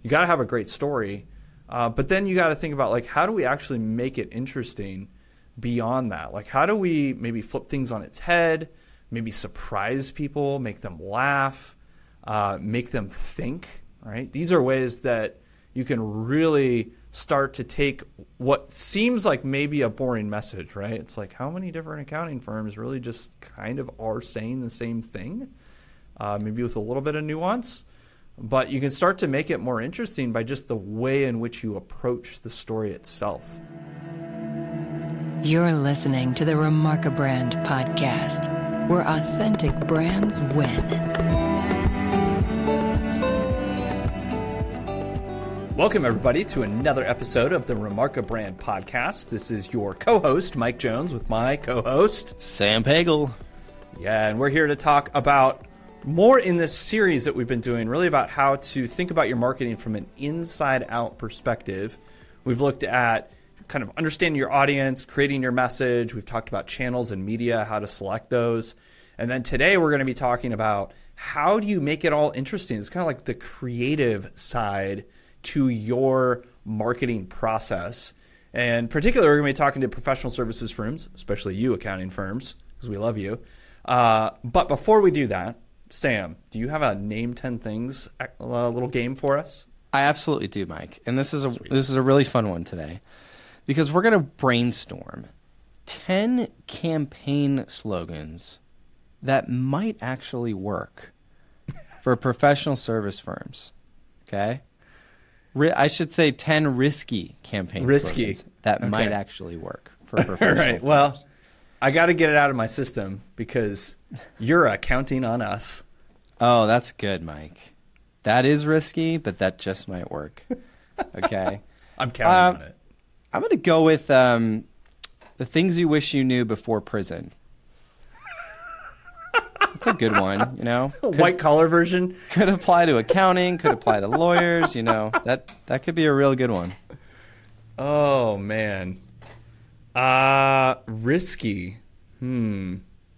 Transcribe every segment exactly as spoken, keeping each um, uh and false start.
You got to have a great story. Uh, but then you got to think about, like, how do we actually make it interesting beyond that? Like, how do we maybe flip things on its head, maybe surprise people, make them laugh, uh, make them think, right? These are ways that you can really start to take what seems like maybe a boring message, right? It's like, how many different accounting firms really just kind of are saying the same thing, uh, maybe with a little bit of nuance? But you can start to make it more interesting by just the way in which you approach the story itself. You're listening to the Remarkabrand podcast, where authentic brands win. Welcome, everybody, to another episode of the Remarkabrand podcast. This is your co-host, Mike Jones, with my co-host, Sam Pagel. Yeah, and we're here to talk about more in this series that we've been doing, really about how to think about your marketing from an inside-out perspective. We've looked at kind of understanding your audience, creating your message. We've talked about channels and media, how to select those. And then today we're going to be talking about how do you make it all interesting. It's kind of like the creative side to your marketing process. And particularly, we're going to be talking to professional services firms, especially you accounting firms, because we love you. Uh, but before we do that, Sam, do you have a name ten things uh, little game for us? I absolutely do, Mike. And this is a Sweet. this is a really fun one today, because we're going to brainstorm ten campaign slogans that might actually work for professional service firms. Okay? I should say ten risky campaign risky. slogans that okay. might actually work for professional All right. firms. Well, I got to get it out of my system because you're uh, counting on us. Oh, that's good, Mike. That is risky, but that just might work. Okay. I'm counting um, on it. I'm going to go with um, the things you wish you knew before prison. That's a good one, you know. Could, white collar version. Could apply to accounting, could apply to lawyers, you know. That that could be a real good one. Oh, man. Uh, risky. Hmm.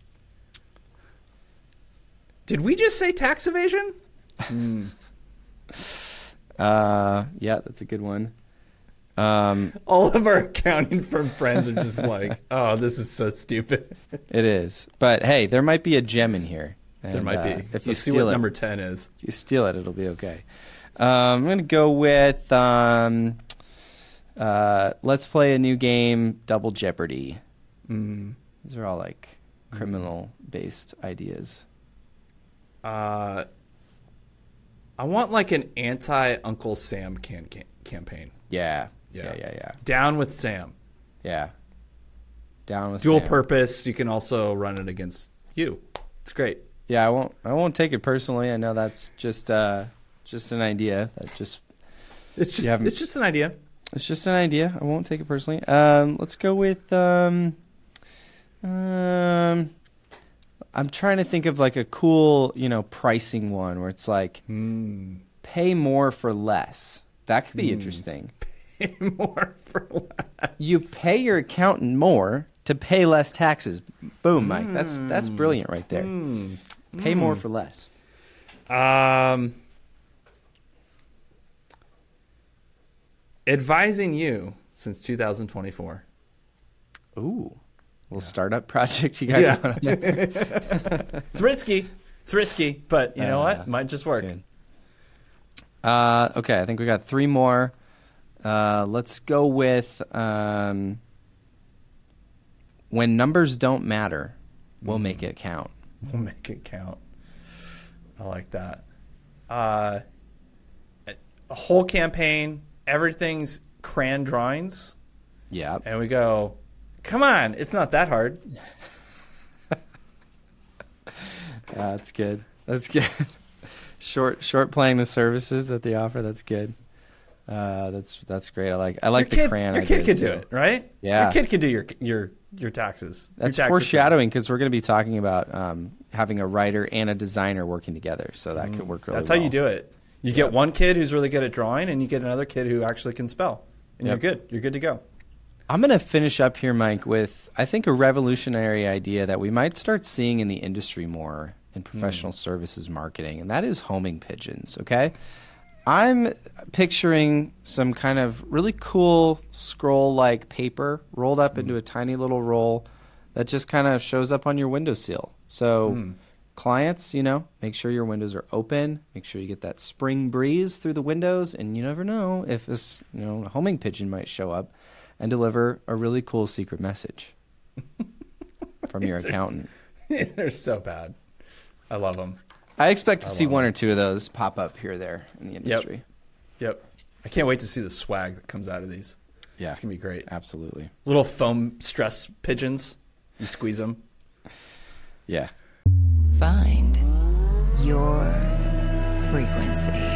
Did we just say tax evasion? Hmm. Uh, yeah, that's a good one. Um, All of our accounting firm friends are just like, oh, this is so stupid. It is. But hey, there might be a gem in here. And, there might be. Uh, if you you see steal what it, number ten is. If you steal it, it'll be okay. Um, I'm going to go with um, uh, let's play a new game, Double Jeopardy. Mm. These are all like criminal-based ideas. Uh, I want like an anti-Uncle Sam can- can- campaign. Yeah. Yeah. yeah, yeah, yeah. Down with Sam. Yeah. Down with Dual Sam. purpose. You can also run it against you. It's great. Yeah, I won't. I won't take it personally. I know that's just uh, just an idea. That just it's just it's just an idea. It's just an idea. I won't take it personally. Um, let's go with. Um, um, I'm trying to think of like a cool, you know, pricing one where it's like mm. pay more for less. That could be mm. interesting. Pay more for less. You pay your accountant more to pay less taxes. Boom, Mike. Mm. That's that's brilliant right there. Mm. Pay mm. more for less. Um, advising you since two thousand twenty-four. Ooh, little yeah. startup project you got yeah. going on there. It's risky. It's risky, but you know uh, what? Might just work. Uh, okay, I think we got three more. Uh, let's go with um, when numbers don't matter, we'll mm. make it count. We'll make it count. I like that. Uh, a whole campaign, everything's crayon drawings. Yeah. And we go, come on, it's not that hard. uh, that's good. That's good. short, short playing the services that they offer. That's good. Uh, that's that's great. I like I like your the kid, crayon. Your kid could too. do it, right? Yeah. Your kid could do your your your taxes. That's your tax foreshadowing because we're going to be talking about um, having a writer and a designer working together, so that mm. could work really That's well. how you do it. You yeah. get one kid who's really good at drawing, and you get another kid who actually can spell, and yep. you're good. You're good to go. I'm going to finish up here, Mike, with I think a revolutionary idea that we might start seeing in the industry more in professional mm. services marketing, and that is homing pigeons. Okay. I'm picturing some kind of really cool scroll-like paper rolled up into a tiny little roll that just kind of shows up on your windowsill. So mm. clients, you know, make sure your windows are open. Make sure you get that spring breeze through the windows. And you never know if this, you know, a homing pigeon might show up and deliver a really cool secret message from your accountant. They're so bad. I love them. I expect to I see one them. or two of those pop up here or there in the industry. Yep. Yep. I can't wait to see the swag that comes out of these. Yeah. It's going to be great. Absolutely. Little foam stress pigeons. You squeeze them. Yeah. Find your frequency.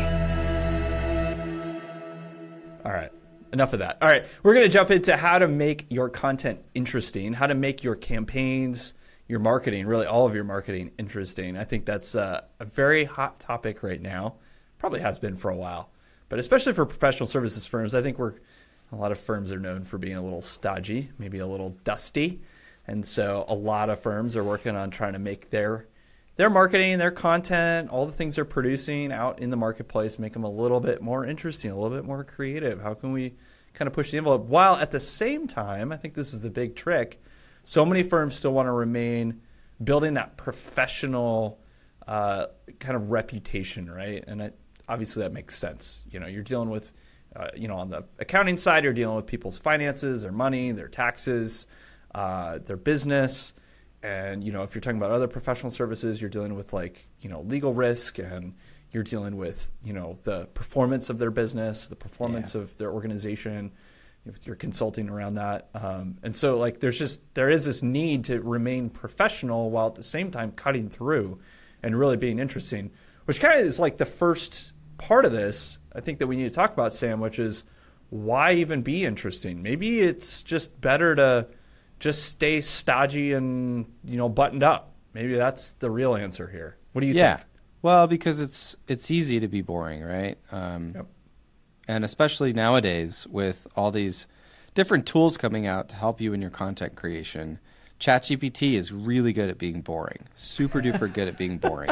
All right. Enough of that. All right. We're going to jump into how to make your content interesting, how to make your campaigns, your marketing, really all of your marketing interesting. I think that's uh, a very hot topic right now. Probably has been for a while. But especially for professional services firms, I think we're a lot of firms are known for being a little stodgy, maybe a little dusty. And so a lot of firms are working on trying to make their their marketing, their content, all the things they're producing out in the marketplace, make them a little bit more interesting, a little bit more creative. How can we kind of push the envelope? While at the same time, I think this is the big trick, so many firms still want to remain building that professional uh, kind of reputation, right? And it, obviously that makes sense. You know, you're dealing with, uh, you know, on the accounting side, you're dealing with people's finances, their money, their taxes, uh, their business. And, you know, if you're talking about other professional services, you're dealing with like, you know, legal risk, and you're dealing with, you know, the performance of their business, the performance yeah. of their organization, if you're consulting around that. Um, and so like there's just, there is this need to remain professional while at the same time cutting through and really being interesting, which kind of is like the first part of this, I think, that we need to talk about, Sam, which is why even be interesting? Maybe it's just better to just stay stodgy and, you know, buttoned up. Maybe that's the real answer here. What do you yeah. think? Well, because it's it's easy to be boring, right? Um, yep. And especially nowadays with all these different tools coming out to help you in your content creation, ChatGPT is really good at being boring. Super duper good at being boring.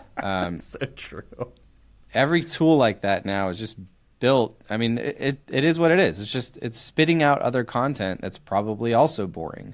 Um, so true. Every tool like that now is just built. I mean, it, it, it is what it is. It's just it's spitting out other content that's probably also boring.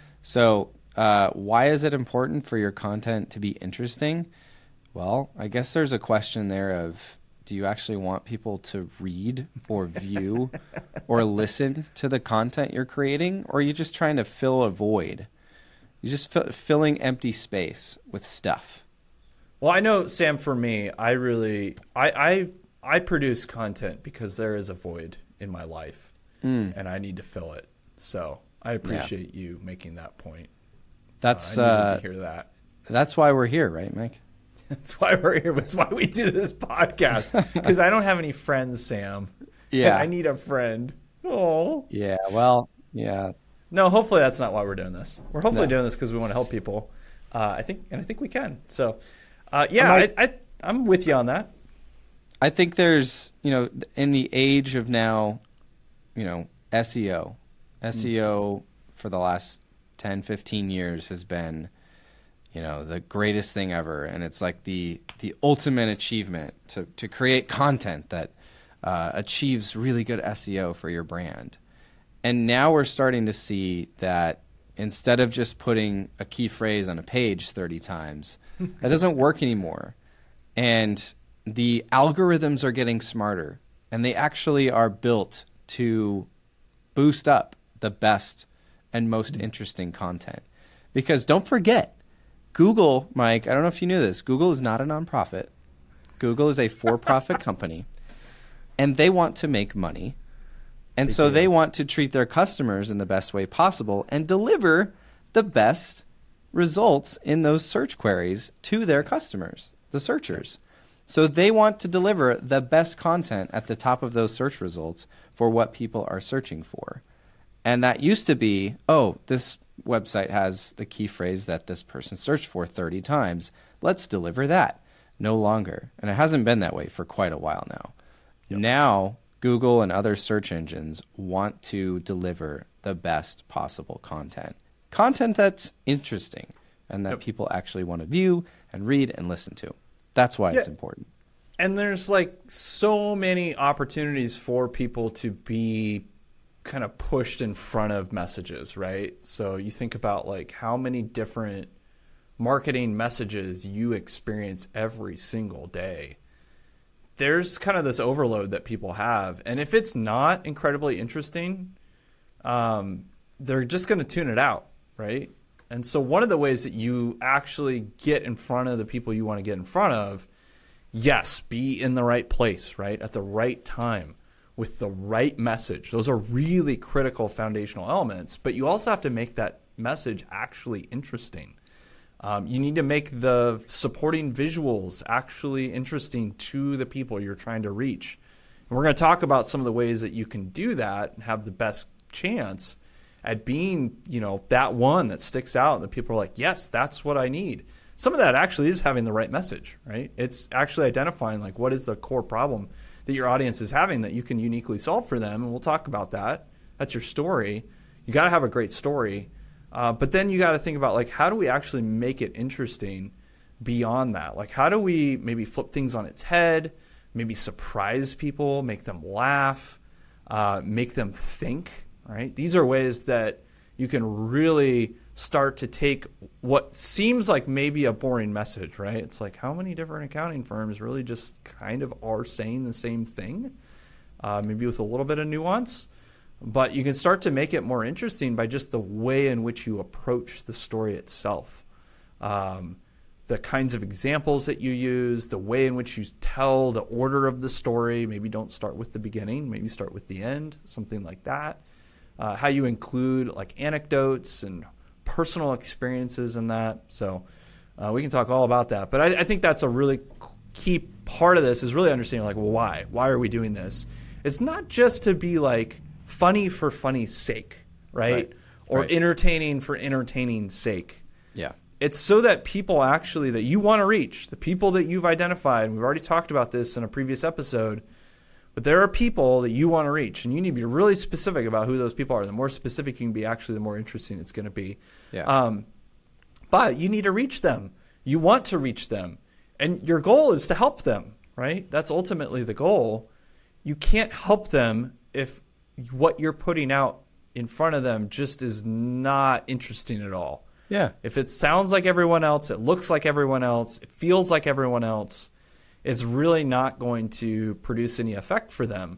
So uh, why is it important for your content to be interesting? Well, I guess there's a question there of, do you actually want people to read or view or listen to the content you're creating? Or are you just trying to fill a void? You're just fill, filling empty space with stuff. Well, I know, Sam, for me, I really, I, I, I produce content because there is a void in my life mm. and I need to fill it. So I appreciate yeah. you making that point. That's, uh, I needed uh, to hear that. That's why we're here, right, Mike? That's why we're here. That's why we do this podcast. Because I don't have any friends, Sam. Yeah. I need a friend. Oh. Yeah, well, yeah. No, hopefully that's not why we're doing this. We're hopefully no. doing this because we want to help people. Uh, I think, and I think we can. So, uh, yeah, I, I, I'm with you on that. I think there's, you know, in the age of now, you know, S E O. S E O mm. for the last ten, fifteen years has been, you know, the greatest thing ever. And it's like the the ultimate achievement to, to create content that uh, achieves really good S E O for your brand. And now we're starting to see that instead of just putting a key phrase on a page thirty times, that doesn't work anymore. And the algorithms are getting smarter, and they actually are built to boost up the best and most interesting content. Because don't forget, Google, Mike, I don't know if you knew this, Google is not a nonprofit. Google is a for-profit company, and they want to make money. And they so do. They want to treat their customers in the best way possible and deliver the best results in those search queries to their customers, the searchers. So they want to deliver the best content at the top of those search results for what people are searching for. And that used to be, oh, this website has the key phrase that this person searched for thirty times. Let's deliver that. No longer. And it hasn't been that way for quite a while now. Yep. Now, Google and other search engines want to deliver the best possible content. Content that's interesting and that yep. people actually want to view and read and listen to. That's why yeah. it's important. And there's like so many opportunities for people to be kind of pushed in front of messages, right? So you think about like how many different marketing messages you experience every single day. There's kind of this overload that people have. And if it's not incredibly interesting, um, they're just going to tune it out, right? And so one of the ways that you actually get in front of the people you want to get in front of, yes, be in the right place, right? At the right time with the right message. Those are really critical foundational elements, but you also have to make that message actually interesting. Um, you need to make the supporting visuals actually interesting to the people you're trying to reach. And we're going to talk about some of the ways that you can do that and have the best chance at being, you know, that one that sticks out and the people are like, yes, that's what I need. Some of that actually is having the right message, right? It's actually identifying like what is the core problem that your audience is having that you can uniquely solve for them. And we'll talk about that. That's your story. You got to have a great story. Uh, but then you got to think about like, how do we actually make it interesting beyond that? Like, how do we maybe flip things on its head, maybe surprise people, make them laugh, uh, make them think, right? These are ways that you can really start to take what seems like maybe a boring message, right? It's like, how many different accounting firms really just kind of are saying the same thing, uh, maybe with a little bit of nuance? But you can start to make it more interesting by just the way in which you approach the story itself. Um, the kinds of examples that you use, the way in which you tell the order of the story. Maybe don't start with the beginning, maybe start with the end, something like that. Uh, how you include like anecdotes and personal experiences in that. So uh, we can talk all about that. But I, I think that's a really key part of this is really understanding like, well, why? Why are we doing this? It's not just to be like, funny for funny's sake, right? right. Or right. entertaining for entertaining's sake. Yeah. It's so that people actually that you want to reach, the people that you've identified, and we've already talked about this in a previous episode, but there are people that you want to reach, and you need to be really specific about who those people are. The more specific you can be, actually, the more interesting it's going to be. Yeah. Um, but you need to reach them. You want to reach them. And your goal is to help them, right? That's ultimately the goal. You can't help them if what you're putting out in front of them just is not interesting at all. Yeah. If it sounds like everyone else, it looks like everyone else, it feels like everyone else, it's really not going to produce any effect for them.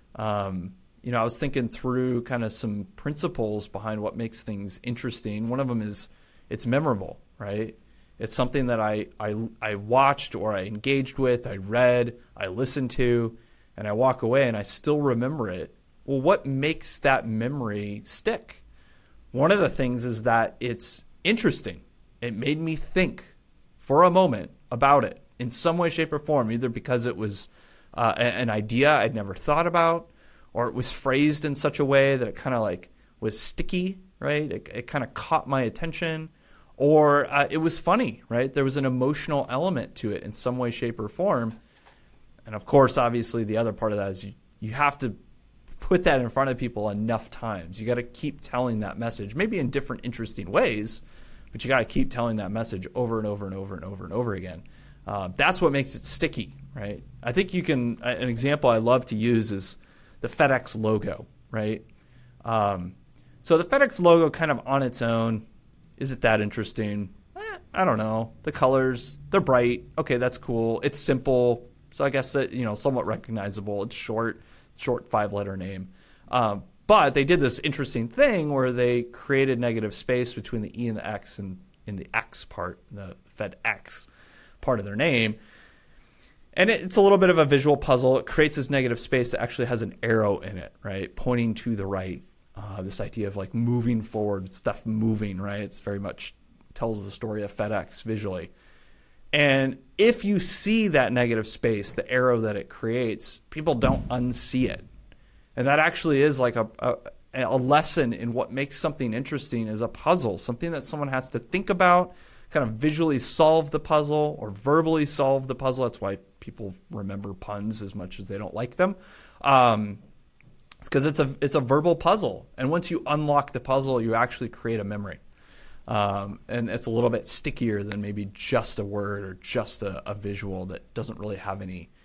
Um, you know, I was thinking through kind of some principles behind what makes things interesting. One of them is it's memorable, right? It's something that I, I, I watched or I engaged with, I read, I listened to, and I walk away and I still remember it. Well, what makes that memory stick? One of the things is that it's interesting. It made me think for a moment about it in some way, shape, or form, either because it was uh, an idea I'd never thought about, or it was phrased in such a way that it kind of like was sticky, right? It, it kind of caught my attention, or uh, it was funny, right? There was an emotional element to it in some way, shape, or form. And of course, obviously, the other part of that is you, you have to put that in front of people enough times. You got to keep telling that message, maybe in different interesting ways, but you got to keep telling that message over and over and over and over and over again. Uh, that's what makes it sticky, right? I think you can, an example I love to use is the FedEx logo, right? Um, so the FedEx logo kind of on its own, is it that interesting? Eh, I don't know. The colors, they're bright. Okay, that's cool. It's simple. So I guess that, you know, somewhat recognizable. It's short. short five-letter name. Um, but they did this interesting thing where they created negative space between the E and the X and in the X part, the FedEx part of their name. And it, it's a little bit of a visual puzzle. It creates this negative space that actually has an arrow in it, right, pointing to the right. Uh, this idea of like moving forward, stuff moving, right? It's very much tells the story of FedEx visually. And if you see that negative space, the arrow that it creates, people don't unsee it. And that actually is like a, a, a lesson in what makes something interesting is a puzzle, something that someone has to think about, kind of visually solve the puzzle or verbally solve the puzzle. That's why people remember puns as much as they don't like them. Um, it's because it's a, it's a verbal puzzle. And once you unlock the puzzle, you actually create a memory. Um, and it's a little bit stickier than maybe just a word or just a, a visual that doesn't really have any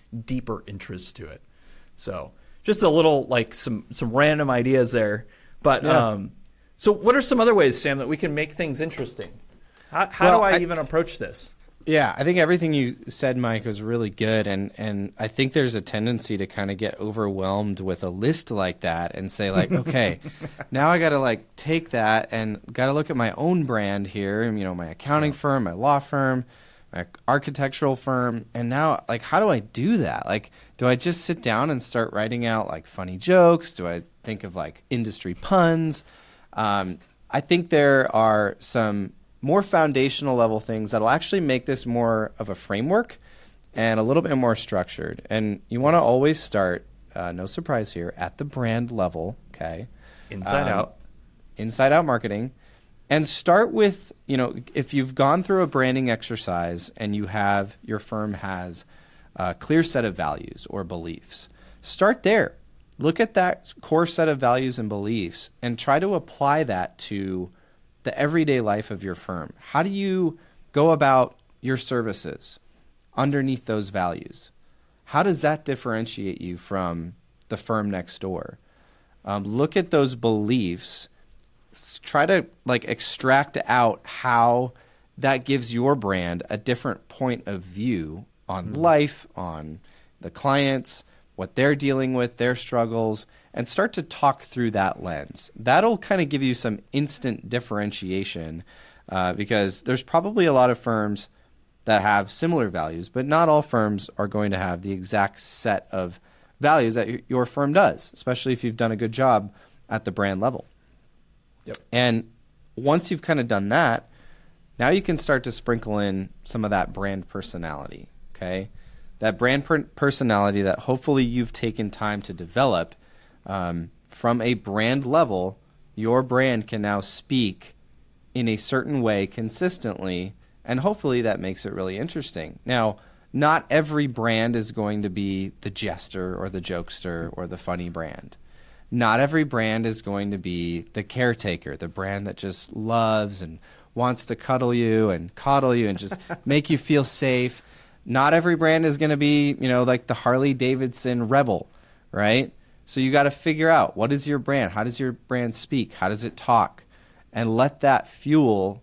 deeper interest to it. So just a little like some some random ideas there. But Yeah. um, so what are some other ways, Sam, that we can make things interesting? How, how Well, do I, I- even approach this? Yeah, I think everything you said, Mike, was really good, and and I think there's a tendency to kind of get overwhelmed with a list like that and say like, okay, now I got to like take that and got to look at my own brand here, you know, my accounting firm, my law firm, my architectural firm, and now like, how do I do that? Like, do I just sit down and start writing out like funny jokes? Do I think of like industry puns? Um, I think there are some more foundational level things that'll actually make this more of a framework and a little bit more structured. And you want to always start, uh, no surprise here, at the brand level, okay? Inside Um, out. Inside out marketing. And start with, you know, if you've gone through a branding exercise and you have, your firm has a clear set of values or beliefs, start there. Look at that core set of values and beliefs and try to apply that to the everyday life of your firm. How do you go about your services underneath those values? How does that differentiate you from the firm next door? Um, look at those beliefs. S- Try to like extract out how that gives your brand a different point of view on life, on the clients, what they're dealing with, their struggles, and start to talk through that lens. That'll kind of give you some instant differentiation uh, because there's probably a lot of firms that have similar values, but not all firms are going to have the exact set of values that y- your firm does, especially if you've done a good job at the brand level. Yep. And once you've kind of done that, now you can start to sprinkle in some of that brand personality, okay? That brand per- personality that hopefully you've taken time to develop. Um, from a brand level, your brand can now speak in a certain way consistently, and hopefully that makes it really interesting. Now, not every brand is going to be the jester or the jokester or the funny brand. Not every brand is going to be the caretaker, the brand that just loves and wants to cuddle you and coddle you and just make you feel safe. Not every brand is going to be, you know, like the Harley Davidson Rebel, right? So you got to figure out, what is your brand? How does your brand speak? How does it talk? And let that fuel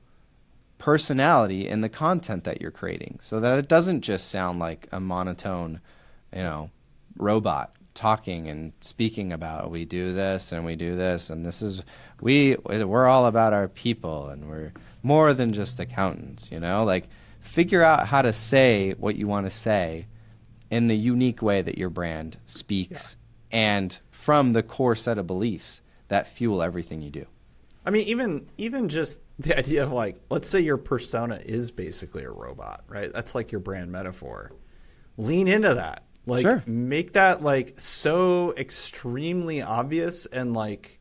personality in the content that you're creating so that it doesn't just sound like a monotone, you know, robot talking and speaking about, we do this and we do this and this is, we, we're all about our people and we're more than just accountants, you know? Like, figure out how to say what you want to say in the unique way that your brand speaks and from the core set of beliefs that fuel everything you do. I mean, even even just the idea of like, let's say your persona is basically a robot, right? That's like your brand metaphor. Lean into that. Like, Sure. make that like so extremely obvious and like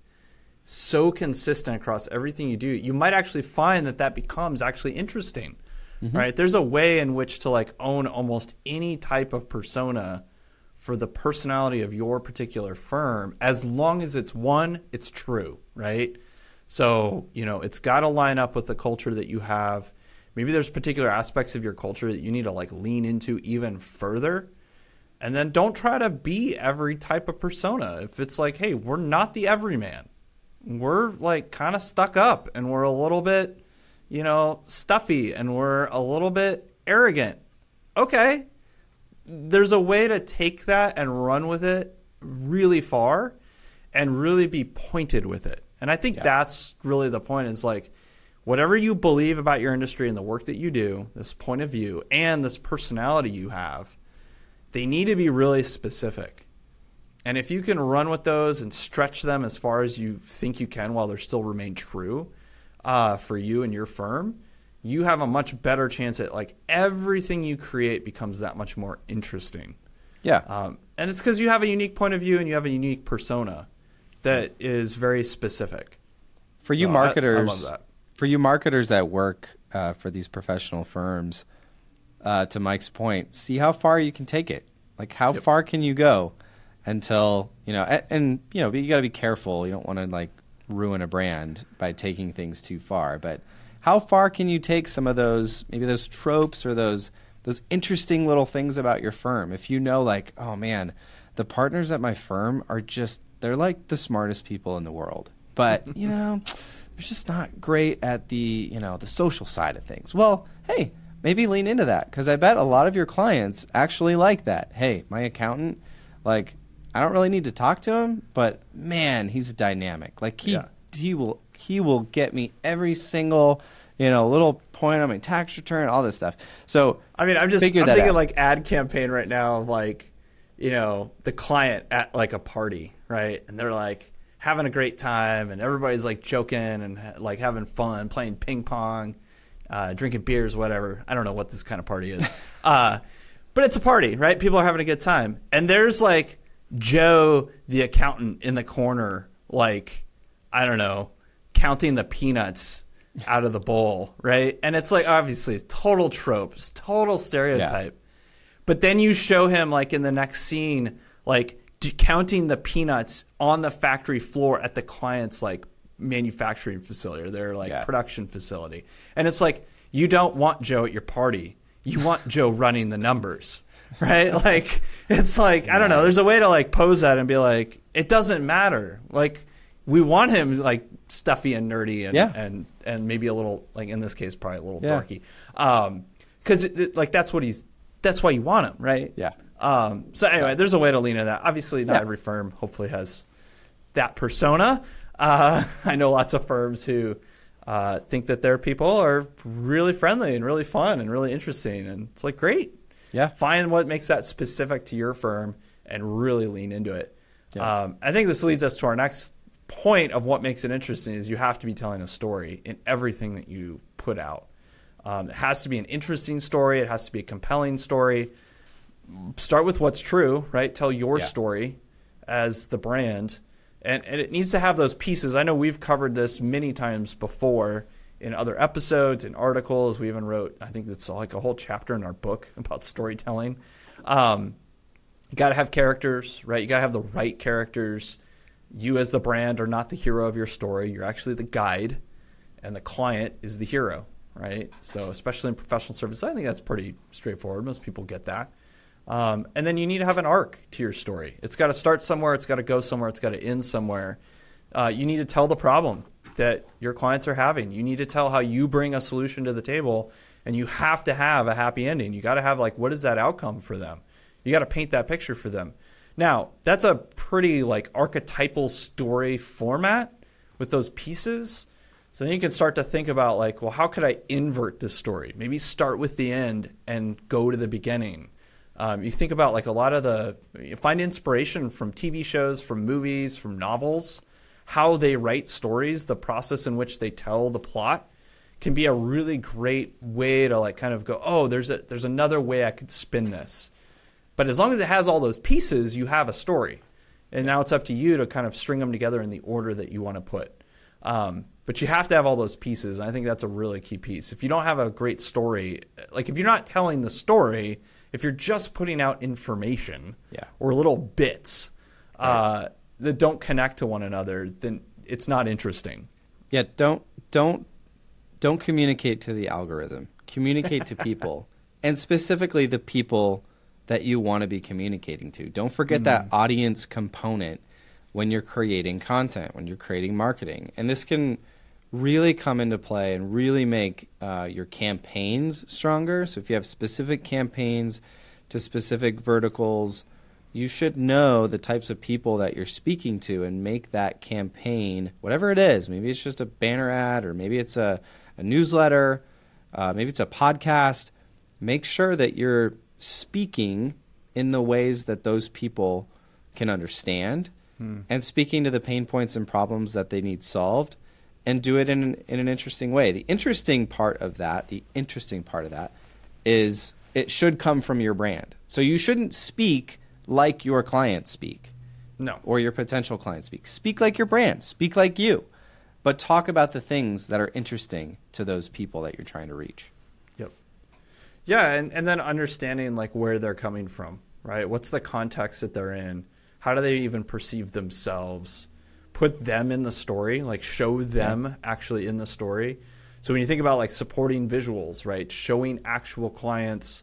so consistent across everything you do. You might actually find that that becomes actually interesting, right? There's a way in which to like own almost any type of persona for the personality of your particular firm, as long as it's one, it's true, right? So, you know, it's got to line up with the culture that you have. Maybe there's particular aspects of your culture that you need to like lean into even further. And then don't try to be every type of persona. If it's like, hey, we're not the everyman. We're like kind of stuck up and we're a little bit, you know, stuffy and we're a little bit arrogant. Okay. There's a way to take that and run with it really far and really be pointed with it. And I think Yeah. that's really the point, is like, whatever you believe about your industry and the work that you do, this point of view and this personality you have, they need to be really specific. And if you can run with those and stretch them as far as you think you can while they still remain true uh, for you and your firm, you have a much better chance at like everything you create becomes that much more interesting. Yeah. Um, and it's because you have a unique point of view and you have a unique persona that is very specific. For you So I- marketers, I love that. for you marketers that work uh, for these professional firms, uh, to Mike's point, see how far you can take it. Like, how Yep. far can you go until, you know, and, and you know, you got to be careful. You don't want to like ruin a brand by taking things too far. But how far can you take some of those, maybe those tropes or those those interesting little things about your firm. If you know, like, oh man, the partners at my firm are just, they're like the smartest people in the world. But, you know, they're just not great at the, you know, the social side of things. Well, hey, maybe lean into that, because I bet a lot of your clients actually like that. Hey, my accountant, like, I don't really need to talk to him, but man, he's dynamic. Like he yeah. he will he will get me every single, you know, little point on my tax return, all this stuff. So I mean, I'm just I'm thinking out. like ad campaign right now of like, you know, the client at like a party, right? And they're like having a great time, and everybody's like joking and like having fun, playing ping pong, uh, drinking beers, whatever. I don't know what this kind of party is, uh, but it's a party, right? People are having a good time, and there's like Joe, the accountant, in the corner, like, I don't know, counting the peanuts out of the bowl, right? And it's like, obviously, total tropes, total stereotype. Yeah. But then you show him, like, in the next scene, like, d- counting the peanuts on the factory floor at the client's, like, manufacturing facility or their, like, yeah. production facility. And it's like, you don't want Joe at your party. You want Joe running the numbers. Right? Like, it's like, I don't know. There's a way to like pose that and be like, it doesn't matter. Like, we want him like stuffy and nerdy and, yeah. and, and maybe a little, like in this case, probably a little yeah. dorky. Um, cause it, it, like, that's what he's, that's why you want him. Right. Yeah. Um, so anyway, so, there's a way to lean into that. Obviously not yeah. every firm hopefully has that persona. Uh, I know lots of firms who, uh, think that their people are really friendly and really fun and really interesting. And it's like, great. Yeah. Find what makes that specific to your firm and really lean into it. Yeah. Um, I think this leads us to our next point of what makes it interesting is you have to be telling a story in everything that you put out. Um, it has to be an interesting story. It has to be a compelling story. Start with what's true, right? Tell your yeah. story as the brand. And, and it needs to have those pieces. I know we've covered this many times before in other episodes, in articles. We even wrote, I think it's like a whole chapter in our book about storytelling. Um, you got to have characters, right? You got to have the right characters. You as the brand are not the hero of your story. You're actually the guide, and the client is the hero, right? So especially in professional services, I think that's pretty straightforward. Most people get that. Um, and then you need to have an arc to your story. It's got to start somewhere. It's got to go somewhere. It's got to end somewhere. Uh, you need to tell the problem that your clients are having. You need to tell how you bring a solution to the table, and you have to have a happy ending. You got to have like, what is that outcome for them? You got to paint that picture for them. Now, that's a pretty like archetypal story format with those pieces. So then you can start to think about like, well, how could I invert this story? Maybe start with the end and go to the beginning. Um, you think about like a lot of the, you find inspiration from T V shows, from movies, from novels. How they write stories, the process in which they tell the plot can be a really great way to like kind of go, oh, there's a there's another way I could spin this. But as long as it has all those pieces, you have a story. And now it's up to you to kind of string them together in the order that you want to put. Um, but you have to have all those pieces. And I think that's a really key piece. If you don't have a great story, like if you're not telling the story, if you're just putting out information yeah. or little bits, right. uh, that don't connect to one another, then it's not interesting. Yeah, don't don't don't communicate to the algorithm. Communicate to people, and specifically the people that you want to be communicating to. Don't forget mm. that audience component when you're creating content, when you're creating marketing. And this can really come into play and really make uh, your campaigns stronger. So if you have specific campaigns to specific verticals, you should know the types of people that you're speaking to and make that campaign, whatever it is. Maybe it's just a banner ad, or maybe it's a, a newsletter, uh, maybe it's a podcast. Make sure that you're speaking in the ways that those people can understand hmm. and speaking to the pain points and problems that they need solved, and do it in an, in an interesting way. The interesting part of that, the interesting part of that is it should come from your brand. So you shouldn't speak like your clients speak. No. Or your potential clients speak. Speak like your brand. Speak like you. But talk about the things that are interesting to those people that you're trying to reach. Yep. Yeah, and, and then understanding like where they're coming from, right? What's the context that they're in? How do they even perceive themselves? Put them in the story, like show them yeah. actually in the story. So when you think about like supporting visuals, right? Showing actual clients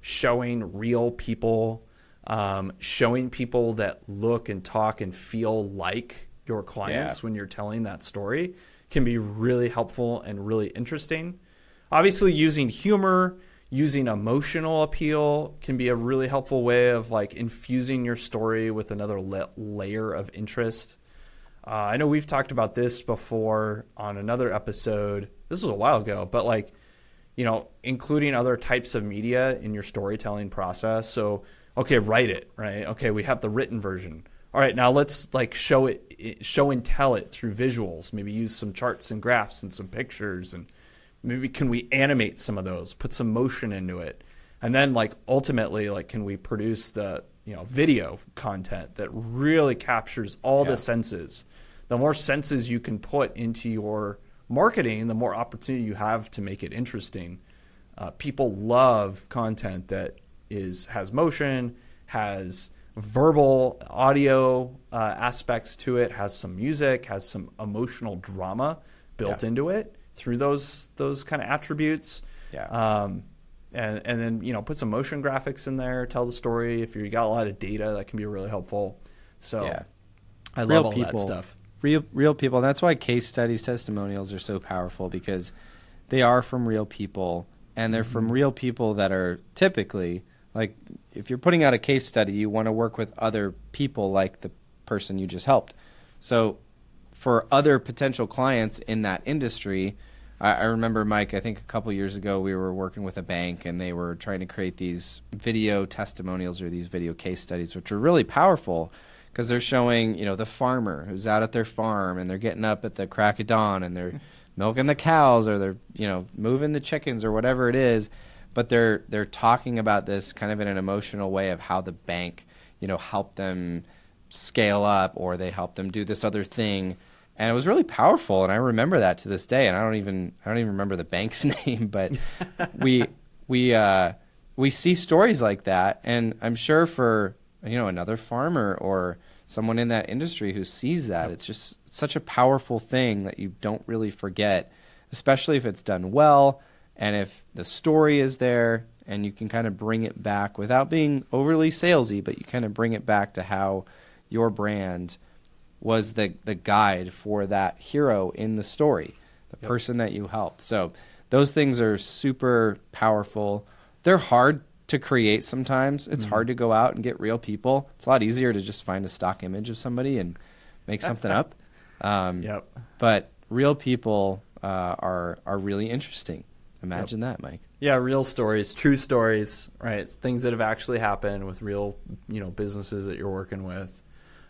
showing real people, um, showing people that look and talk and feel like your clients Yeah. when you're telling that story can be really helpful and really interesting. Obviously, using humor, using emotional appeal can be a really helpful way of like infusing your story with another la- layer of interest. Uh, I know we've talked about this before on another episode. This was a while ago, but like, you know, including other types of media in your storytelling process. So, okay, write it, right? Okay, we have the written version. All right, now let's like show it, show and tell it through visuals. Maybe use some charts and graphs and some pictures, and maybe can we animate some of those, put some motion into it, and then like ultimately, like can we produce the you know video content that really captures all Yeah. the senses? The more senses you can put into your marketing, the more opportunity you have to make it interesting. Uh, people love content that is has motion, has verbal, audio uh, aspects to it, has some music, has some emotional drama built Yeah. into it through those those kind of attributes. Yeah. Um, and and then you know put some motion graphics in there, tell the story. If you got a lot of data, that can be really helpful. So Yeah. I love Real all people. that stuff. Real, real people. That's why case studies, testimonials are so powerful, because they are from real people, and they're from real people that are typically like, if you're putting out a case study, you want to work with other people like the person you just helped. So for other potential clients in that industry, I, I remember, Mike, I think a couple years ago we were working with a bank, and they were trying to create these video testimonials or these video case studies, which were really powerful, because they're showing, you know, the farmer who's out at their farm, and they're getting up at the crack of dawn, and they're milking the cows, or they're, you know, moving the chickens, or whatever it is. But they're they're talking about this kind of in an emotional way of how the bank, you know, helped them scale up, or they helped them do this other thing. And it was really powerful, and I remember that to this day. And I don't even I don't even remember the bank's name, but we we uh, we see stories like that, and I'm sure for, you know, another farmer or someone in that industry who sees that, it's just such a powerful thing that you don't really forget, especially if it's done well and if the story is there and you can kind of bring it back without being overly salesy, but you kind of bring it back to how your brand was the, the guide for that hero in the story, the Yep. person that you helped. So those things are super powerful. They're hard to create sometimes. It's hard to go out and get real people. It's a lot easier to just find a stock image of somebody and make something up. Um, Yep. But real people uh, are are really interesting. Imagine that, Mike. Yeah, real stories, true stories, right? It's things that have actually happened with real, you know, businesses that you're working with.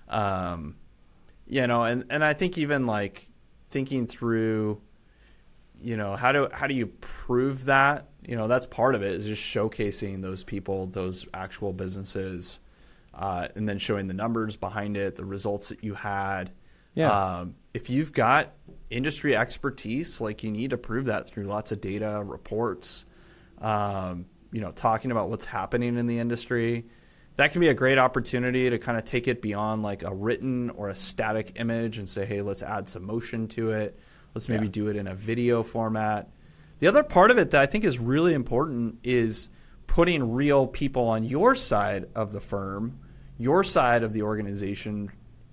Um, you know, and, and I think even like thinking through, you know, how do how do you prove that? You know, that's part of it, is just showcasing those people, those actual businesses, uh, and then showing the numbers behind it, the results that you had. Yeah. Um, if you've got industry expertise, like you need to prove that through lots of data, reports, um, you know, talking about what's happening in the industry. That can be a great opportunity to kind of take it beyond like a written or a static image and say, hey, let's add some motion to it. Let's maybe Yeah. do it in a video format. The other part of it that I think is really important is putting real people on your side of the firm, your side of the organization,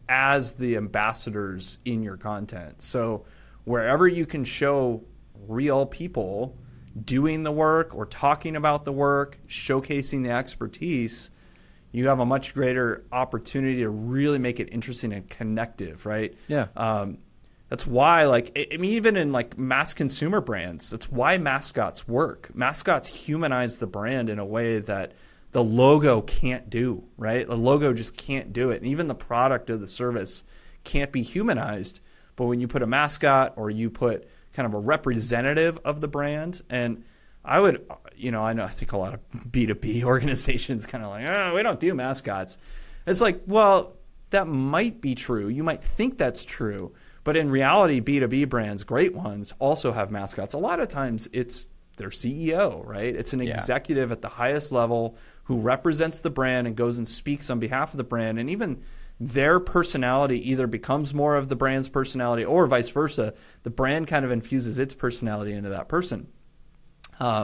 as the ambassadors in your content. So wherever you can show real people doing the work or talking about the work, showcasing the expertise, you have a much greater opportunity to really make it interesting and connective, right? Yeah. Um, that's why, like, I I mean, even in like mass consumer brands, that's why mascots work. Mascots humanize the brand in a way that the logo can't do, right? The logo just can't do it. And even the product or the service can't be humanized. But when you put a mascot or you put kind of a representative of the brand, and I would, you know, I know, I think a lot of B two B organizations kind of like, oh, we don't do mascots. It's like, well, that might be true. You might think that's true. But in reality, B two B brands, great ones, also have mascots. A lot of times it's their C E O, right? It's an Yeah. executive at the highest level who represents the brand and goes and speaks on behalf of the brand. And even their personality either becomes more of the brand's personality or vice versa. The brand kind of infuses its personality into that person. Um,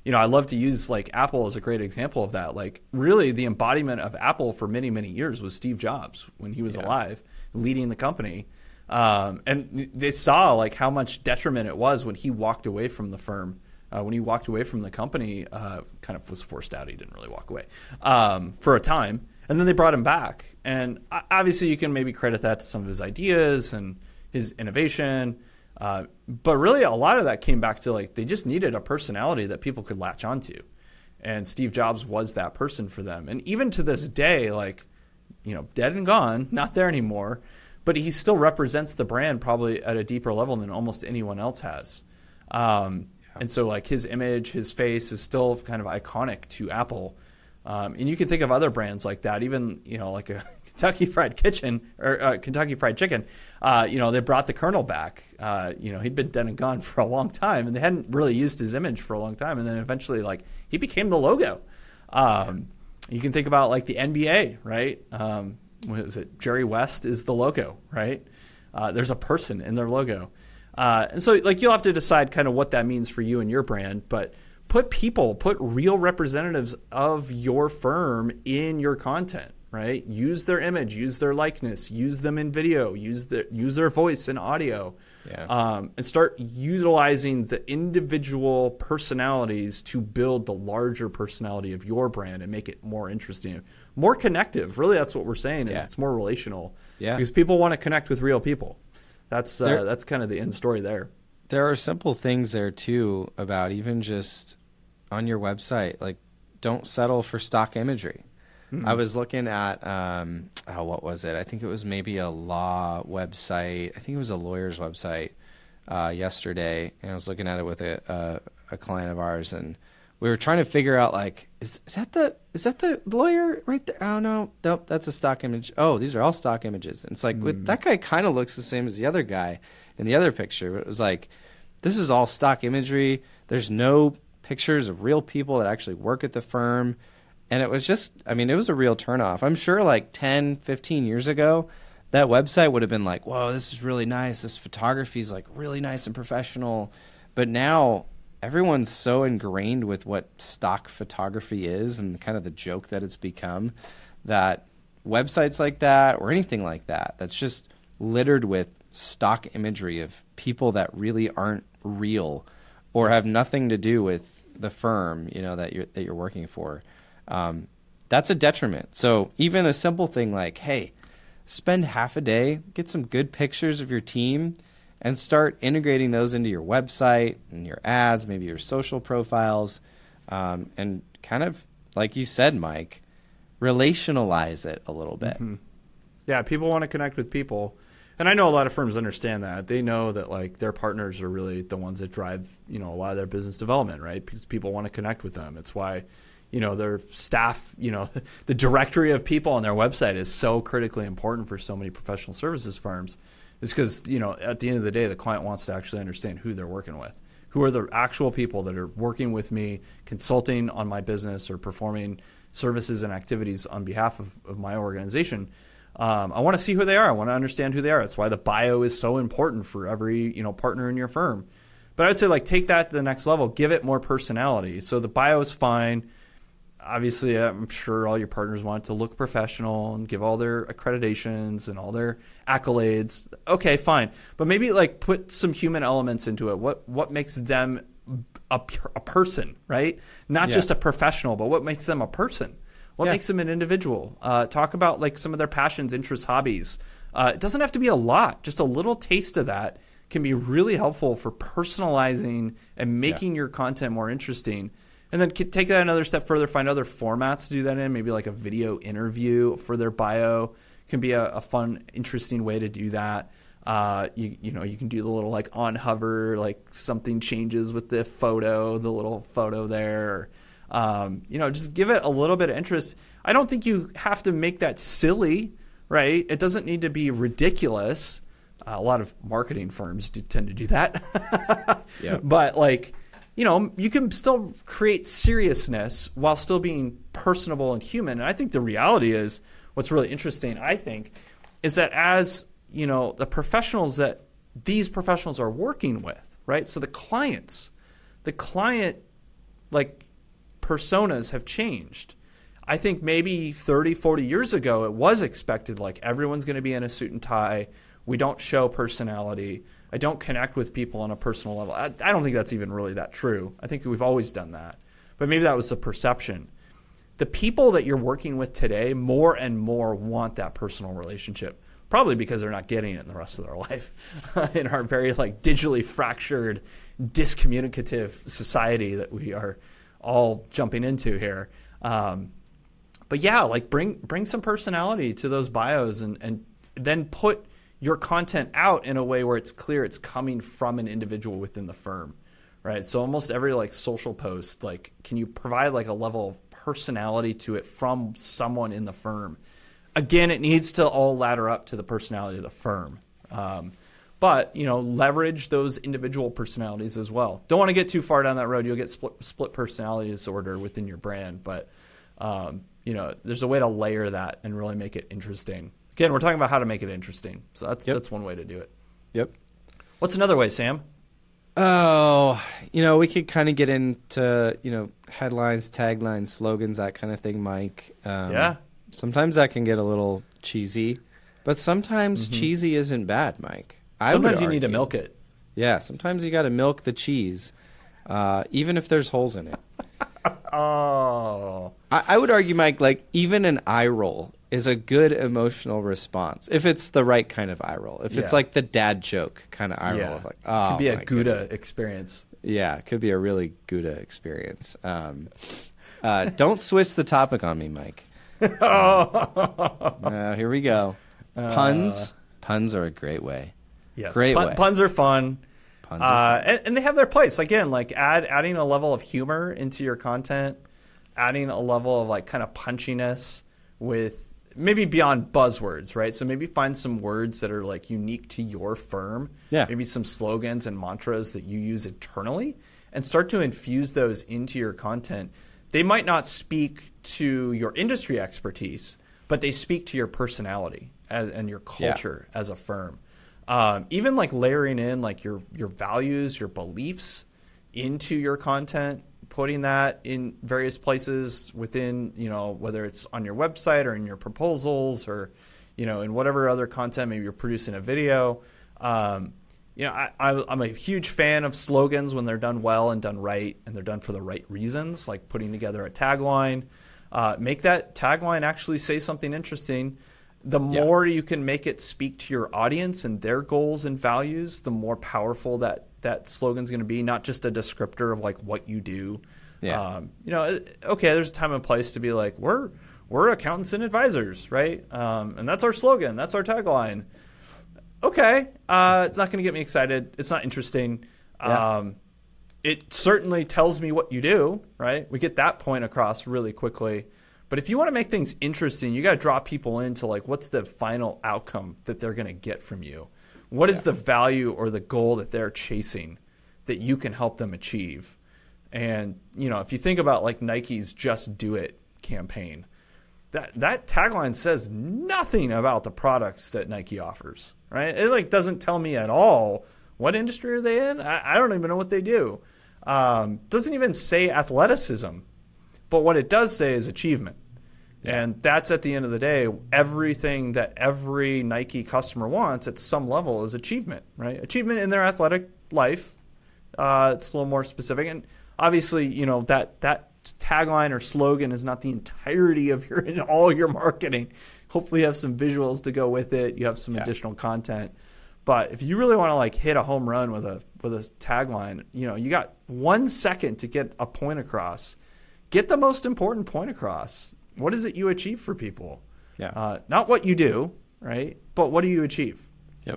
you know, I love to use like Apple as a great example of that. Like really the embodiment of Apple for many, many years was Steve Jobs when he was yeah. alive, leading the company. Um, and they saw like how much detriment it was when he walked away from the firm. Uh, when he walked away from the company, uh, kind of was forced out. He didn't really walk away um, for a time. And then they brought him back. And obviously you can maybe credit that to some of his ideas and his innovation. Uh, but really a lot of that came back to like they just needed a personality that people could latch onto. And Steve Jobs was that person for them. And even to this day, like, you know, dead and gone, not there anymore, but he still represents the brand probably at a deeper level than almost anyone else has. Um, yeah. And so like his image, his face is still kind of iconic to Apple. Um, and you can think of other brands like that, even, you know, like a Kentucky Fried Kitchen or uh, Kentucky Fried Chicken. Uh, you know, they brought the Colonel back. Uh, you know, he'd been dead and gone for a long time, and they hadn't really used his image for a long time. And then eventually, like, he became the logo. Um, you can think about like the N B A, right? Um, what is it? Jerry West is the logo, right? Uh, there's a person in their logo. Uh, and so, like, you'll have to decide kind of what that means for you and your brand, but put people, put real representatives of your firm in your content, right? Use their image, use their likeness, use them in video, use their use their voice and audio, yeah. um, and start utilizing the individual personalities to build the larger personality of your brand and make it more interesting, more connective. Really, that's what we're saying is yeah. it's more relational. Yeah, because people want to connect with real people. That's uh, there, that's kind of the end story there. There are simple things there too about even just on your website, like don't settle for stock imagery. Mm-hmm. I was looking at, um, oh, what was it? I think it was maybe a law website. I think it was a lawyer's website uh, yesterday, and I was looking at it with a, a, a client of ours, and we were trying to figure out, like, is, is that the is that the lawyer right there? Oh, no, nope, that's a stock image. Oh, these are all stock images. And it's like, mm. with, that guy kind of looks the same as the other guy in the other picture. But it was like, this is all stock imagery. There's no pictures of real people that actually work at the firm. And it was just, I mean, it was a real turnoff. I'm sure like ten, fifteen years ago, that website would have been like, whoa, this is really nice. This photography is like really nice and professional. But now everyone's so ingrained with what stock photography is and kind of the joke that it's become that websites like that or anything like that, that's just littered with stock imagery of people that really aren't real or have nothing to do with the firm, you know, that you're, that you're working for. Um, that's a detriment. So even a simple thing like, hey, spend half a day, get some good pictures of your team, and start integrating those into your website and your ads, maybe your social profiles, um, and kind of, like you said, Mike, relationalize it a little bit. Mm-hmm. Yeah, people want to connect with people. And I know a lot of firms understand that. They know that like their partners are really the ones that drive, you know, a lot of their business development, right? Because people want to connect with them. It's why, you know, their staff, you know, the directory of people on their website is so critically important for so many professional services firms. It's because, you know, at the end of the day, the client wants to actually understand who they're working with. Who are the actual people that are working with me, consulting on my business or performing services and activities on behalf of, of my organization. Um, I want to see who they are. I want to understand who they are. That's why the bio is so important for every, you know, partner in your firm. But I would say like take that to the next level. Give it more personality. So the bio is fine. Obviously, I'm sure all your partners want it to look professional and give all their accreditations and all their accolades. Okay, fine. But maybe like put some human elements into it. What what makes them a, a person, right? Not yeah. just a professional, but what makes them a person? What yeah. makes them an individual? Uh, talk about like some of their passions, interests, hobbies. Uh, it doesn't have to be a lot. Just a little taste of that can be really helpful for personalizing and making yeah. your content more interesting. And then take that another step further, find other formats to do that in, maybe like a video interview for their bio can be a, a fun, interesting way to do that. Uh, you you know, you can do the little like on hover, like something changes with the photo, the little photo there. Um, you know, just give it a little bit of interest. I don't think you have to make that silly, right? It doesn't need to be ridiculous. Uh, a lot of marketing firms do tend to do that. yeah. But like, you know, you can still create seriousness while still being personable and human. And I think the reality is what's really interesting, I think, is that as, you know, the professionals that these professionals are working with, right? So the clients, the client like personas have changed. I think maybe thirty, forty years ago, it was expected, like everyone's going to be in a suit and tie. We don't show personality. I don't connect with people on a personal level. I, I don't think that's even really that true. I think we've always done that. But maybe that was the perception. The people that you're working with today more and more want that personal relationship, probably because they're not getting it in the rest of their life in our very like digitally fractured, discommunicative society that we are all jumping into here. Um, but yeah, like bring bring some personality to those bios and, and then put your content out in a way where it's clear it's coming from an individual within the firm, right? So almost every like social post, like can you provide like a level of personality to it from someone in the firm? Again, it needs to all ladder up to the personality of the firm. Um, but, you know, leverage those individual personalities as well. Don't want to get too far down that road. You'll get split, split personality disorder within your brand. But, um, you know, there's a way to layer that and really make it interesting. Again, we're talking about how to make it interesting. So that's Yep. that's one way to do it. Yep. What's another way, Sam? Oh, you know, we could kind of get into, you know, headlines, taglines, slogans, that kind of thing, Mike. Um, Yeah. Sometimes that can get a little cheesy, but sometimes cheesy isn't bad, Mike. I Sometimes would you need to argue. milk it. Yeah, sometimes you got to milk the cheese, uh, even if there's holes in it. Oh. I, I would argue, Mike, like even an eye roll is a good emotional response if it's the right kind of eye roll. If it's Yeah. like the dad joke kind of eye Yeah. roll, of like, oh, Could be a my Gouda goodness. experience. Yeah, it could be a really Gouda experience. Um, uh, don't Swiss the topic on me, Mike. Uh, here we go. Puns. Puns are a great way. Yes. Great Pun- way. puns are fun. Puns are Uh, and, and they have their place. Again, like add adding a level of humor into your content, adding a level of like kind of punchiness with maybe beyond buzzwords, right? So maybe find some words that are like unique to your firm. Yeah. Maybe some slogans and mantras that you use internally and start to infuse those into your content. They might not speak to your industry expertise, but they speak to your personality as, and your culture as a firm. Um, even like layering in like your your values, your beliefs into your content, putting that in various places within, you know, whether it's on your website or in your proposals or, you know, in whatever other content, maybe you're producing a video. Um, you know, I, I, I'm a huge fan of slogans when they're done well and done right, and they're done for the right reasons, like putting together a tagline. Uh, make that tagline actually say something interesting. The Yeah. more you can make it speak to your audience and their goals and values, the more powerful that that slogan's going to be, not just a descriptor of like what you do. Yeah. Um, you know, okay, there's a time and place to be like, we're we're accountants and advisors, right? Um, and that's our slogan. That's our tagline. Okay, uh, it's not going to get me excited. It's not interesting. Yeah. Um, it certainly tells me what you do, right? We get that point across really quickly. But if you want to make things interesting, you got to draw people into like, what's the final outcome that they're going to get from you? What is the value or the goal that they're chasing that you can help them achieve? And, you know, if you think about like Nike's Just Do It campaign, that that tagline says nothing about the products that Nike offers, right? It like doesn't tell me at all what industry are they in. I, I don't even know what they do. Um, doesn't even say athleticism, but what it does say is achievement. And that's at the end of the day, everything that every Nike customer wants at some level is achievement, right? Achievement in their athletic life. Uh, it's a little more specific. And obviously, you know, that, that tagline or slogan is not the entirety of your all your marketing. Hopefully you have some visuals to go with it. You have some Yeah. additional content. But if you really want to like hit a home run with a with a tagline, you know, you got one second to get a point across. Get the most important point across. What is it you achieve for people? Yeah. Uh, not what you do, right? But what do you achieve? Yep.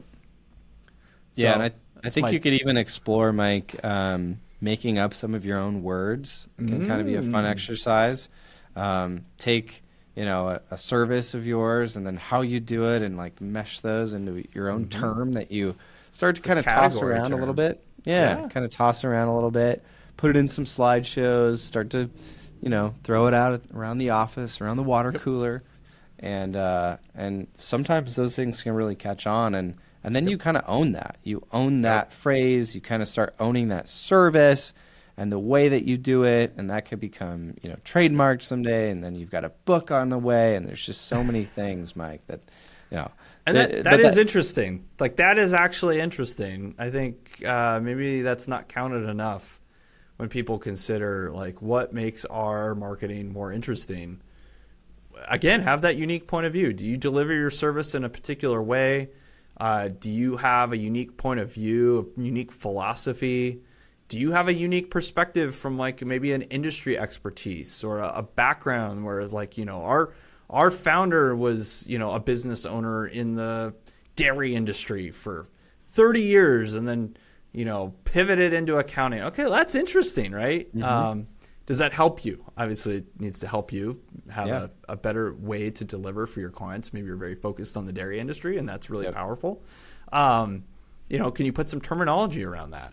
So, Yeah, and I, I that's think my- you could even explore, Mike, um, making up some of your own words. It can kind of be a fun exercise. Um, take, you know, a, a service of yours and then how you do it and like mesh those into your own term that you start to kind of toss category around a term. little bit. Yeah, Yeah. kind of toss around a little bit. Put it in some slideshows. Start to, you know, throw it out around the office, around the water cooler. And uh, and sometimes those things can really catch on, and, and then you kind of own that. You own that phrase. You kind of start owning that service, and the way that you do it, and that could become, you know, trademarked someday, and then you've got a book on the way, and there's just so many things, Mike, that, you know. And that, that is that, interesting. Like, that is actually interesting. I think uh, maybe that's not counted enough when people consider, like, what makes our marketing more interesting. Again, have that unique point of view. Do you deliver your service in a particular way? Uh, do you have a unique point of view, a unique philosophy? Do you have a unique perspective from, like, maybe an industry expertise or a, a background where it's like, you know, our our founder was, you know, a business owner in the dairy industry for thirty years and then, you know, pivoted into accounting. Okay, well, that's interesting, right? Mm-hmm. Um, does that help you? Obviously, it needs to help you have yeah. a, a better way to deliver for your clients. Maybe you're very focused on the dairy industry, and that's really yep. powerful. Um, you know, can you put some terminology around that?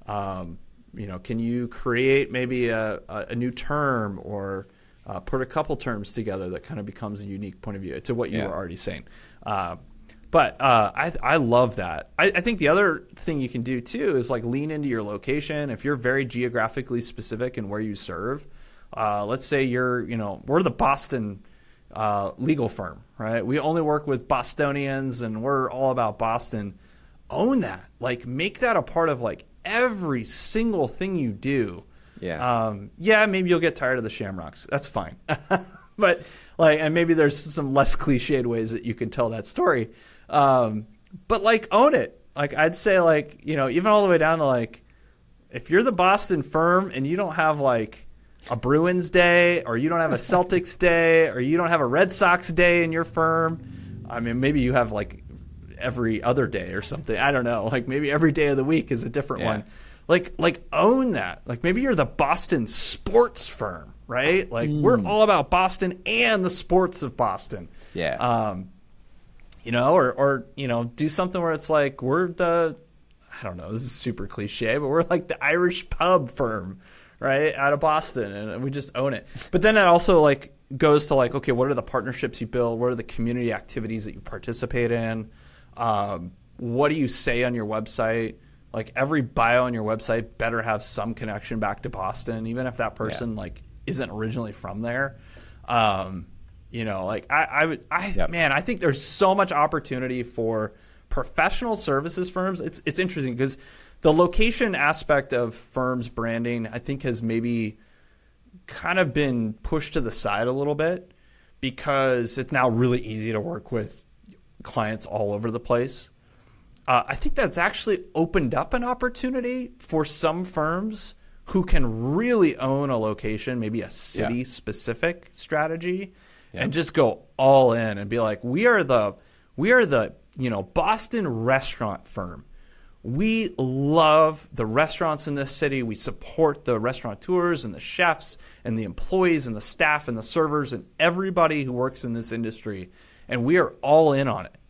Um, you know, can you create maybe a, a, a new term or uh, put a couple terms together that kind of becomes a unique point of view to what you yeah. were already saying? Uh, but uh, I I love that. I, I think the other thing you can do too is like lean into your location. If you're very geographically specific in where you serve, uh, let's say you're, you know, we're the Boston uh, legal firm, right? We only work with Bostonians and we're all about Boston. Own that. Like, make that a part of like every single thing you do. Yeah. Um, yeah, maybe you'll get tired of the Shamrocks. That's fine. But like, and maybe there's some less cliched ways that you can tell that story. Um, but like, own it. Like, I'd say, like, you know, even all the way down to like, if you're the Boston firm and you don't have like a Bruins day, or you don't have a Celtics day, or you don't have a Red Sox day in your firm, I mean, maybe you have like every other day or something. I don't know. Like, maybe every day of the week is a different yeah. one. Like, like own that. Like, maybe you're the Boston sports firm, right? Like, mm. we're all about Boston and the sports of Boston. Yeah. Um, you know, or, or, you know, do something where it's like, we're the, I don't know, this is super cliche, but we're like the Irish pub firm, right? Out of Boston, and we just own it. But then it also like goes to like, okay, what are the partnerships you build? What are the community activities that you participate in? Um, what do you say on your website? Like, every bio on your website better have some connection back to Boston, even if that person yeah. like isn't originally from there. Um, you know, like I, I would, I yep. man, I think there's so much opportunity for professional services firms. It's it's interesting because the location aspect of firms branding, I think, has maybe kind of been pushed to the side a little bit because it's now really easy to work with clients all over the place. Uh, I think that's actually opened up an opportunity for some firms who can really own a location, maybe a city-specific yeah. strategy, yeah. and just go all in and be like, we are the we are the you know Boston restaurant firm. We love the restaurants in this city. We support the restaurateurs and the chefs and the employees and the staff and the servers and everybody who works in this industry, and we are all in on it.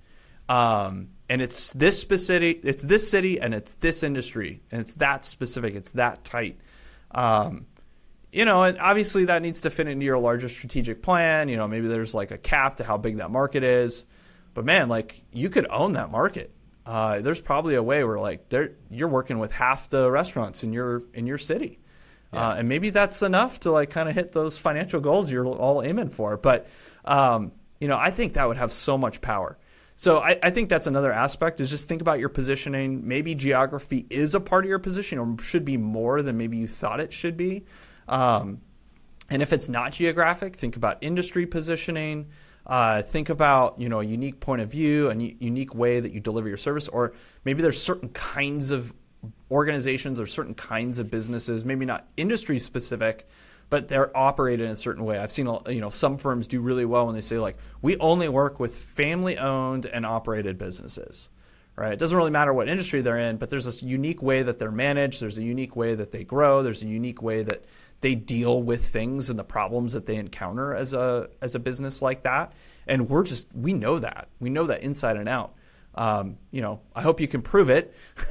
Um, and it's this specific, it's this city, and it's this industry, and it's that specific, it's that tight. Um, you know, and obviously that needs to fit into your larger strategic plan. You know, maybe there's like a cap to how big that market is, but man, like, you could own that market. Uh, there's probably a way where like there you're working with half the restaurants in your in your city, yeah. uh, and maybe that's enough to like kind of hit those financial goals you're all aiming for. But um, you know, I think that would have so much power. So I, I think that's another aspect, is just think about your positioning. Maybe geography is a part of your position, or should be more than maybe you thought it should be. Um, and if it's not geographic, think about industry positioning. Uh, think about, you know, a unique point of view, a u- unique way that you deliver your service, or maybe there's certain kinds of organizations or certain kinds of businesses, maybe not industry specific, but they're operated in a certain way. I've seen, you know, some firms do really well when they say like, we only work with family owned and operated businesses, right? It doesn't really matter what industry they're in, but there's this unique way that they're managed. There's a unique way that they grow. There's a unique way that they deal with things and the problems that they encounter as a as a business like that. And we're just, we know that. We know that inside and out. Um, you know, I hope you can prove it.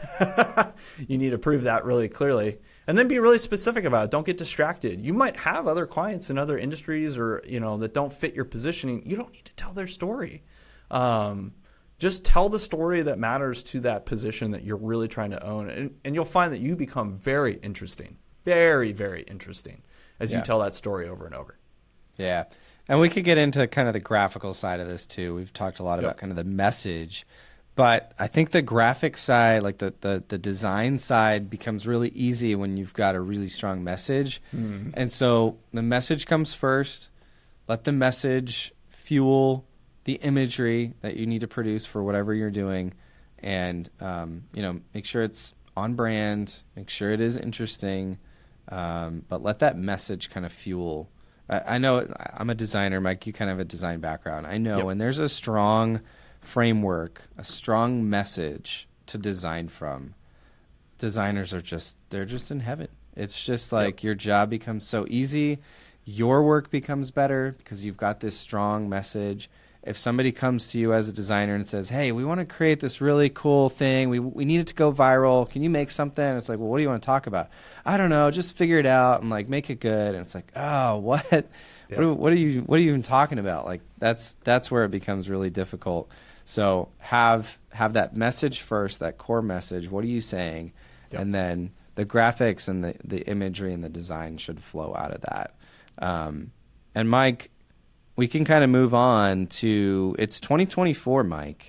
You need to prove that really clearly. And then be really specific about it. Don't get distracted. You might have other clients in other industries or, you know, that don't fit your positioning. You don't need to tell their story. Um, just tell the story that matters to that position that you're really trying to own. And, and you'll find that you become very interesting. very, very interesting as Yeah. you tell that story over and over. Yeah. And we could get into kind of the graphical side of this too. We've talked a lot Yep. about kind of the message, but I think the graphic side, like the, the, the design side, becomes really easy when you've got a really strong message. Mm. And so the message comes first. Let the message fuel the imagery that you need to produce for whatever you're doing. And, um, you know, make sure it's on brand, make sure it is interesting, um, but let that message kind of fuel. I, I know I'm a designer, Mike, you kind of have a design background. I know Yep. when there's a strong framework, a strong message to design from, designers are just, they're just in heaven. It's just like Yep. your job becomes so easy. Your work becomes better because you've got this strong message. If somebody comes to you as a designer and says, hey, we want to create this really cool thing. We we need it to go viral. Can you make something? And it's like, well, what do you want to talk about? I don't know. Just figure it out and like make it good. And it's like, oh, what? Yeah. What, are, what are you what are you even talking about? Like that's that's where it becomes really difficult. So have have that message first, that core message. What are you saying? Yep. And then the graphics and the, the imagery and the design should flow out of that. Um, and Mike, we can kind of move on to, it's twenty twenty-four, Mike,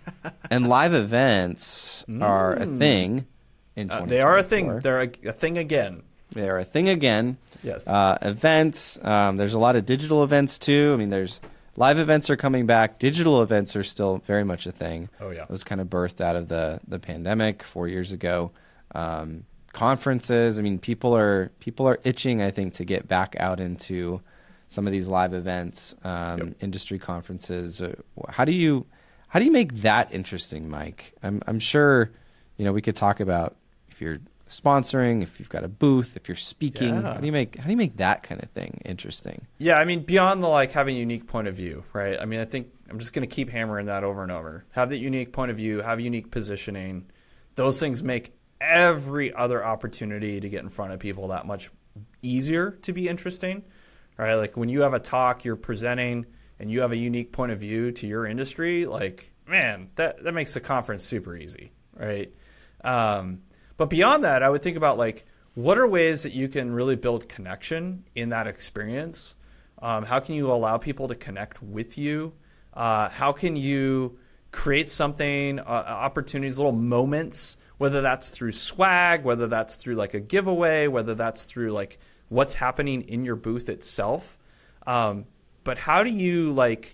and live events are a thing in Uh, twenty twenty-four. they are a thing. They're a, a thing again. They are a thing again. Yes. Uh, events, um, there's a lot of digital events too. I mean, there's live events are coming back. Digital events are still very much a thing. Oh, yeah. It was kind of birthed out of the, the pandemic four years ago. Um, conferences, I mean, people are people are itching, I think, to get back out into some of these live events, um, Yep. industry conferences. Uh, How do you how do you make that interesting, Mike? I'm I'm sure, you know, we could talk about if you're sponsoring, if you've got a booth, if you're speaking. Yeah. How do you make how do you make that kind of thing interesting? Yeah, I mean, beyond the like having a unique point of view, right? I mean, I think I'm just going to keep hammering that over and over. Have that unique point of view, have unique positioning. Those things make every other opportunity to get in front of people that much easier to be interesting, right? Like when you have a talk, you're presenting, and you have a unique point of view to your industry, like, man, that, that makes the conference super easy, right? Um, but beyond that, I would think about like, what are ways that you can really build connection in that experience? Um, how can you allow people to connect with you? Uh, how can you create something, uh, opportunities, little moments, whether that's through swag, whether that's through like a giveaway, whether that's through like what's happening in your booth itself. Um, but how do you like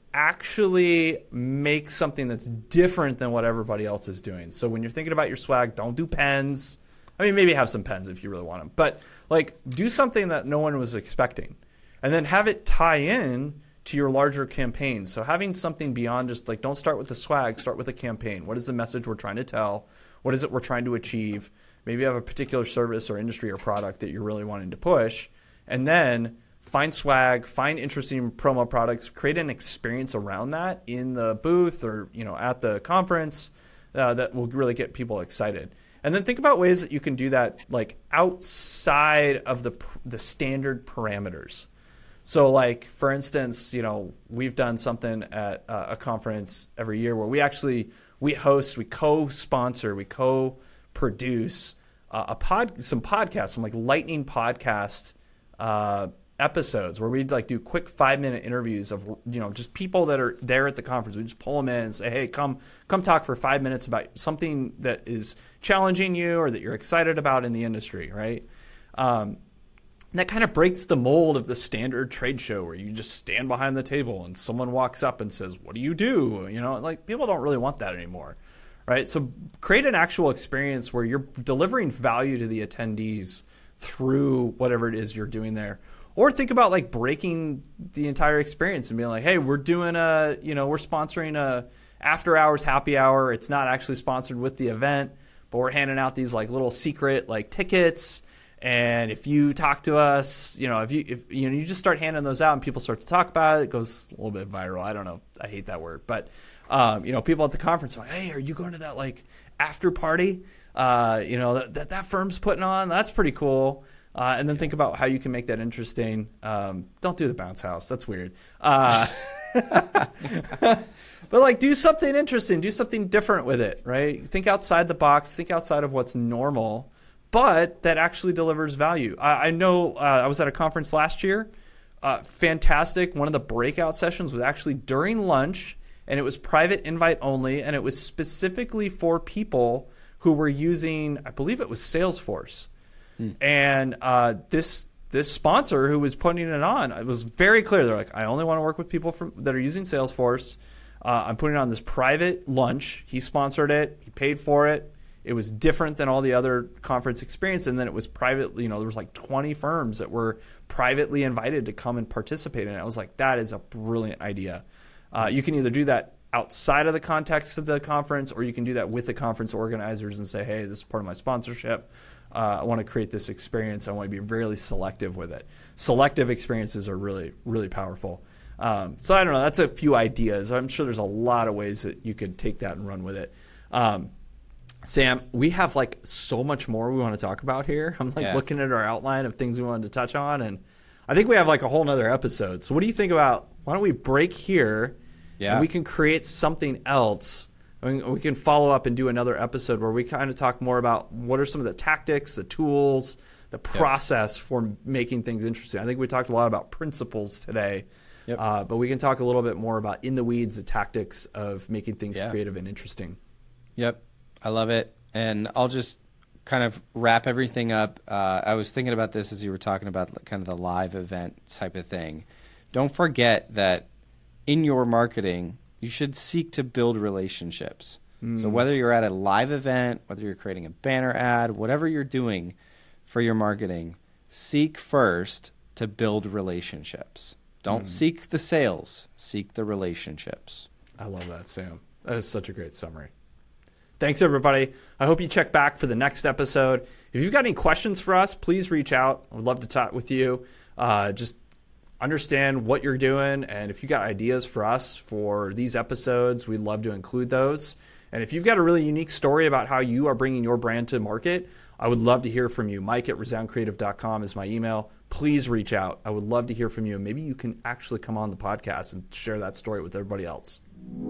actually make something that's different than what everybody else is doing? So when you're thinking about your swag, don't do pens. I mean, maybe have some pens if you really want them, but like do something that no one was expecting, and then have it tie in to your larger campaign. So having something beyond just like, don't start with the swag, start with a campaign. What is the message we're trying to tell? What is it we're trying to achieve? Maybe you have a particular service or industry or product that you're really wanting to push, and then find swag, find interesting promo products, create an experience around that in the booth or, you know, at the conference uh, that will really get people excited. And then think about ways that you can do that like outside of the the standard parameters. So like, for instance, you know, we've done something at uh, a conference every year where we actually, we host, we co-sponsor, we co-produce uh, a pod, some podcasts, some like lightning podcast uh, episodes where we'd like do quick five minute interviews of, you know, just people that are there at the conference. We just pull them in and say, hey, come, come talk for five minutes about something that is challenging you or that you're excited about in the industry. Right. Um, And that kind of breaks the mold of the standard trade show where you just stand behind the table and someone walks up and says, what do you do? You know, like people don't really want that anymore, right? So create an actual experience where you're delivering value to the attendees through whatever it is you're doing there. Or think about like breaking the entire experience and being like, hey, we're doing a, you know, we're sponsoring a after hours happy hour. It's not actually sponsored with the event, but we're handing out these like little secret like tickets. And if you talk to us, you know, if you if you know, you just start handing those out and people start to talk about it, it goes a little bit viral. I don't know. I hate that word. But, um, you know, people at the conference are like, hey, are you going to that, like, after party, uh, you know, that, that that firm's putting on? That's pretty cool. Uh, and then think about how you can make that interesting. Um, don't do the bounce house. That's weird. Uh, but, like, do something interesting. Do something different with it, right? Think outside the box. Think outside of what's normal. but that actually delivers value. I, I know uh, I was at a conference last year. Uh, fantastic. One of the breakout sessions was actually during lunch, and it was private invite only, and it was specifically for people who were using, I believe it was Salesforce. Hmm. And uh, this this sponsor who was putting it on, it was very clear. They're like, I only want to work with people from, that are using Salesforce. Uh, I'm putting on this private lunch. He sponsored it. He paid for it. It was different than all the other conference experience. And then it was private. You know, there was like twenty firms that were privately invited to come and participate in it. I was like, that is a brilliant idea. Uh, you can either do that outside of the context of the conference, or you can do that with the conference organizers and say, hey, this is part of my sponsorship. Uh, I want to create this experience. I want to be really selective with it. Selective experiences are really, really powerful. Um, so I don't know. That's a few ideas. I'm sure there's a lot of ways that you could take that and run with it. Um, Sam, we have like so much more we want to talk about here. I'm like yeah. looking at our outline of things we wanted to touch on, and I think we have like a whole nother episode. So what do you think about, why don't we break here yeah. and we can create something else. I mean, we can follow up and do another episode where we kind of talk more about what are some of the tactics, the tools, the process yep. for making things interesting. I think we talked a lot about principles today, yep. uh, but we can talk a little bit more about in the weeds, the tactics of making things yeah. creative and interesting. Yep, I love it. And I'll just kind of wrap everything up. Uh, I was thinking about this as you were talking about kind of the live event type of thing. Don't forget that in your marketing, you should seek to build relationships. Mm. So whether you're at a live event, whether you're creating a banner ad, whatever you're doing for your marketing, seek first to build relationships. Don't mm. seek the sales, seek the relationships. I love that, Sam. That is such a great summary. Thanks, everybody. I hope you check back for the next episode. If you've got any questions for us, please reach out. I would love to talk with you. Uh, just understand what you're doing, and if you got ideas for us for these episodes, we'd love to include those. And if you've got a really unique story about how you are bringing your brand to market, I would love to hear from you. Mike at resound creative dot com is my email. Please reach out. I would love to hear from you. Maybe you can actually come on the podcast and share that story with everybody else.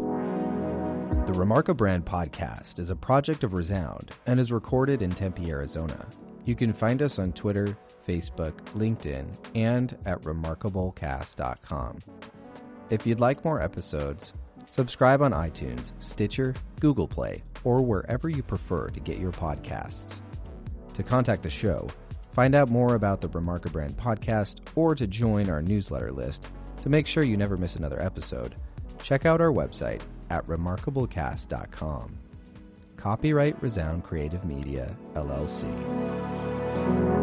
The Remarka Brand Podcast is a project of Resound and is recorded in Tempe, Arizona. You can find us on Twitter, Facebook, LinkedIn, and at remarkable cast dot com. If you'd like more episodes, subscribe on iTunes, Stitcher, Google Play, or wherever you prefer to get your podcasts. To contact the show, find out more about the Remarka Brand Podcast, or to join our newsletter list to make sure you never miss another episode, check out our website at remarkable cast dot com. Copyright Resound Creative Media, L L C.